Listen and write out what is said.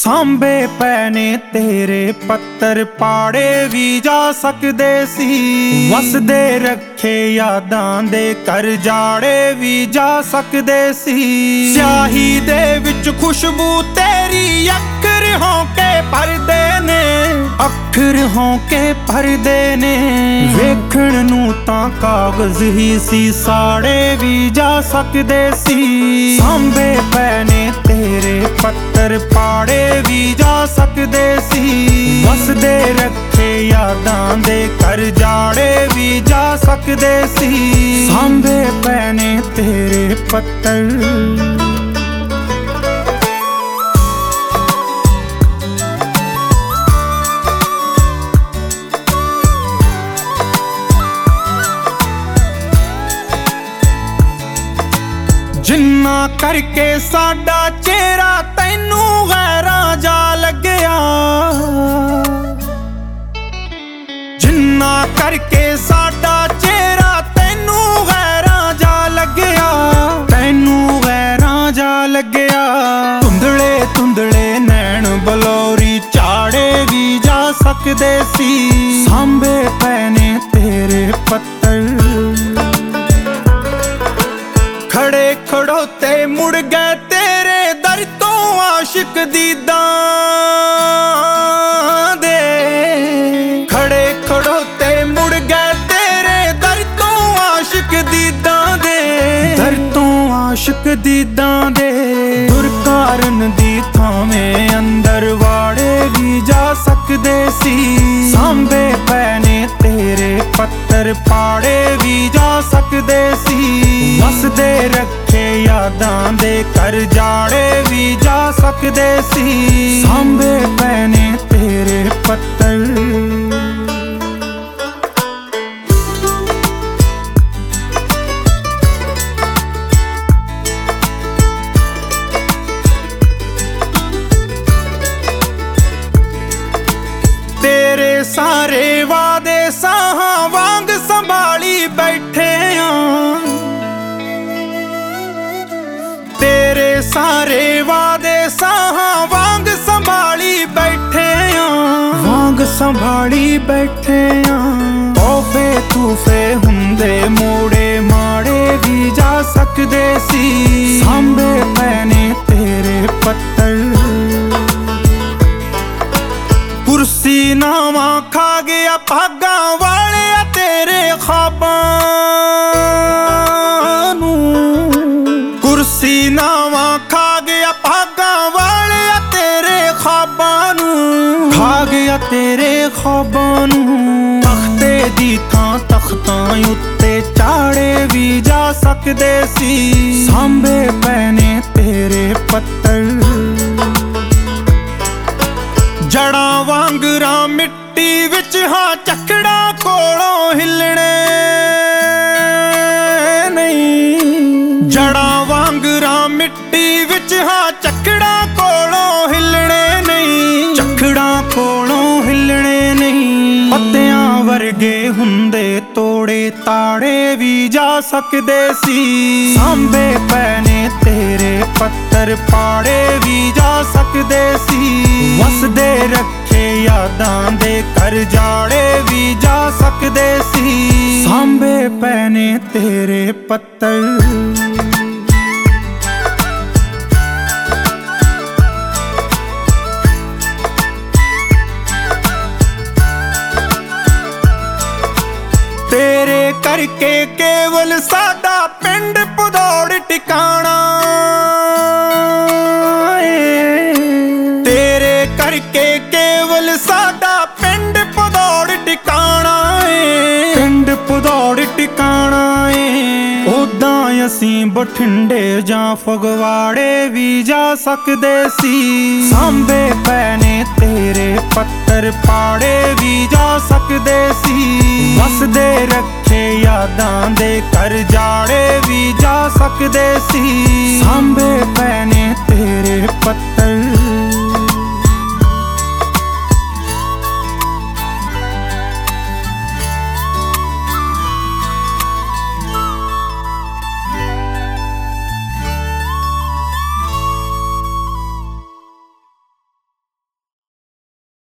ਸਾਂਭੇ ਪੈ ਨੇ ਤੇਰੇ ਪੱਤਰ, ਪਾੜੇ ਵੀ ਜਾ ਸਕਦੇ ਸੀ। ਵਸਦੇ ਰੱਖੇ ਯਾਦਾਂ ਦੇ ਘਰ, ਜਾੜੇ ਵੀ ਜਾ ਸਕਦੇ ਸੀ। ਸਿਆਹੀ ਦੇ ਵਿੱਚ ਖੁਸ਼ਬੂ ਤੇਰੀ, ਅੱਖਰ ਹੋ ਕੇ ਭਰਦੇ ਨੇ, ਅੱਖਰ ਹੋ ਕੇ ਭਰਦੇ ਨੇ। ਵੇਖਣ ਨੂੰ ਤਾਂ ਕਾਗਜ਼ ਹੀ ਸੀ, ਸਾੜੇ ਵੀ ਜਾ ਸਕਦੇ ਸੀ। ਸਾਂਭੇ ਪੈ ਨੇ ਤੇਰੇ ਪੱਤਰ, ਪਾੜੇ ਵੀ ਜਾ ਸਕਦੇ ਸੀ। ਵਸਦੇ ਰੱਖੇ ਯਾਦਾਂ ਦੇ ਘਰ, ਜਾੜੇ ਵੀ ਜਾ ਸਕਦੇ ਸੀ। ਸਾਂਭੇ ਪੈ ਨੇ ਤੇਰੇ ਪੱਤਰ। ਜਿੰਨਾ ਕਰਕੇ ਸਾਡਾ ਚਿਹਰਾ ਤੈਨੂੰ ਗੈਰਾਂ ਜਾ ਲੱਗਿਆ, ਜਿੰਨਾ ਕਰਕੇ ਸਾਡਾ ਚਿਹਰਾ ਤੈਨੂੰ ਗੈਰਾਂ ਜਾ ਲੱਗਿਆ, ਤੈਨੂੰ ਗੈਰਾਂ ਜਾ ਲੱਗਿਆ। ਧੁੰਦਲੇ ਧੁੰਦਲੇ ਨੈਣ ਬਲੌਰੀ, ਝਾੜੇ ਵੀ ਜਾ ਸਕਦੇ ਸੀ। ਸਾਂਭੇ ਪੈ ਨੇ ਤੇਰੇ ਪੱਤਰ। ਖੜੇ ਖੜੋਤੇ ਮੁੜ ਗਏ ਤੇਰੇ ਦਰ ਤੋਂ, ਆਸ਼ਿਕ ਦੀਦਾਂ ਦੇ। ਖੜੇ ਖੜੋਤੇ ਮੁੜ ਗਏ ਤੇਰੇ ਦਰ ਤੋਂ, ਆਸ਼ਿਕ ਦੀਦਾਂ ਦੇ, ਦਰ ਤੋਂ ਆਸ਼ਿਕ ਦੀਦਾਂ ਦੇ। ਦੁਰਕਾਰਨ ਦੀ ਥਾਵੇਂ ਅੰਦਰ ਵਾੜੇ ਵੀ ਜਾ ਸਕਦੇ ਸੀ। ਸਾਂਭੇ ਪੈ ਨੇ ਤੇਰੇ ਪੱਤਰ, ਪਾੜੇ ਵੀ ਜਾ ਸਕਦੇ ਸੀ। ਵਸਦੇ ਰੱਖੇ ਯਾਦਾਂ ਦੇ ਘਰ, ਜਾੜੇ ਵੀ ਜਾ ਸਕਦੇ ਸੀ। ਸਾਂਭੇ ਪੈ ਨੇ ਤੇਰੇ ਪੱਤਰ। ਤੇਰੇ ਸਾਰੇ ਵਾਦੇ ਸਾਹਾਂ ਵਾਂਗ ਸੰਭਾਲੀ ਬੈਠੇ ਆਂ, ਤੇਰੇ ਸਾਰੇ ਵਾਦੇ ਸਾਹਾਂ ਵਾਂਗ ਸੰਭਾਲੀ ਬੈਠੇ ਆਂ, ਵਾਂਗ ਸੰਭਾਲੀ ਬੈਠੇ ਆਂ। ਤੋਹਫੇ ਤੂਫੇ ਹੁੰਦੇ ਮੋੜੇ ਮਾੜੇ ਵੀ ਜਾ ਸਕਦੇ ਸੀ। ਸਾਂਭੇ ਪੈ ਨੇ ਤੇਰੇ ਪੱਤਰ। ਕੁਰਸੀ ਨਾਵਾਂ ਖਾ ਗਿਆ ਭਾਗਾਂ ਵਾਲਿਆ ਤੇਰੇ ਖ਼ਾਬਾਂ ਨੂੰ, ਕੁਰਸੀ ਨਾਵਾਂ ਖਾ ਗਿਆ ਭਾਗਾਂ ਵਾਲਿਆ ਤੇਰੇ ਖ਼ਾਬਾਂ ਨੂੰ, ਖਾ ਗਿਆ ਤੇਰੇ ਖ਼ਾਬਾਂ ਨੂੰ। ਤਖਤੇ ਦੀ ਥਾਂ ਤਖਤਾਂ ਉੱਤੇ ਝਾੜੇ ਵੀ ਜਾ ਸਕਦੇ ਸੀ। ਸਾਂਭੇ ਪੈ ਨੇ ਤੇਰੇ ਪੱਤਰ। ਜੜਾਂ ਵਾਂਗਰਾਂ ਮਿੱਟੀ ਵਿੱਚ ਹਾਂ, ਚੱਕੜਾਂ ਕੋਲੋਂ ਹਿੱਲਣੇ ਨਹੀਂ। ਜੜਾਂ ਵਾਂਗਰਾਂ ਮਿੱਟੀ ਵਿੱਚ ਹਾਂ, ਚੱਕੜਾਂ ਕੋਲੋਂ ਹਿੱਲਣੇ ਨਹੀਂ, ਚੱਕੜਾਂ ਕੋਲੋਂ ਹਿੱਲਣੇ ਨਹੀਂ। ਪੱਤਿਆਂ ਵਰਗੇ ਹੁੰਦੇ ਤੋੜੇ, ਤਾੜੇ ਵੀ ਜਾ ਸਕਦੇ ਸੀ। ਸਾਂਭੇ ਪੈ ਨੇ ਤੇਰੇ ਪੱਤਰ, ਪਾੜੇ ਵੀ ਜਾ ਸਕਦੇ ਸੀ। ਵਸਦੇ ਰੱਖੇ ਯਾਦਾਂ ਦੇ ਘਰ, ਜਾੜੇ ਵੀ ਜਾ ਸਕਦੇ ਸੀ। ਸਾਂਭੇ ਪੈ ਨੇ ਤੇਰੇ ਪੱਤਰ। ਤੇਰੇ ਕਰਕੇ ਕੇਵਲ ਸਾਡਾ ਪਿੰਡ ਭਦੌੜ ਟਿਕਾਣਾ ਏ, ਤੇਰੇ ਕਰਕੇ ਕੇਵਲ ਸਾਡਾ ਪਿੰਡ ਭਦੌੜ ਟਿਕਾਣਾ ਏ, ਪਿੰਡ ਭਦੌੜ ਟਿਕਾਣਾ ਏ। ਉਦਾਂ ਅਸੀਂ ਬਠਿੰਡੇ ਜਾਂ ਫਗਵਾੜੇ ਵੀ ਜਾ ਸਕਦੇ ਸੀ। ਸਾਂਭੇ ਪੈ ਨੇ ਤੇਰੇ ਪੱਤਰ, ਪਾੜੇ ਵੀ ਜਾ ਸਕਦੇ ਸੀ। ਵਸਦੇ ਰੱਖੇ ਯਾਦਾਂ ਦੇ ਘਰ, ਜਾੜੇ ਵੀ ਜਾ ਸਕਦੇ ਸੀ। ਸਾਂਭੇ ਪੈ ਨੇ ਤੇਰੇ ਪੱਤਰ।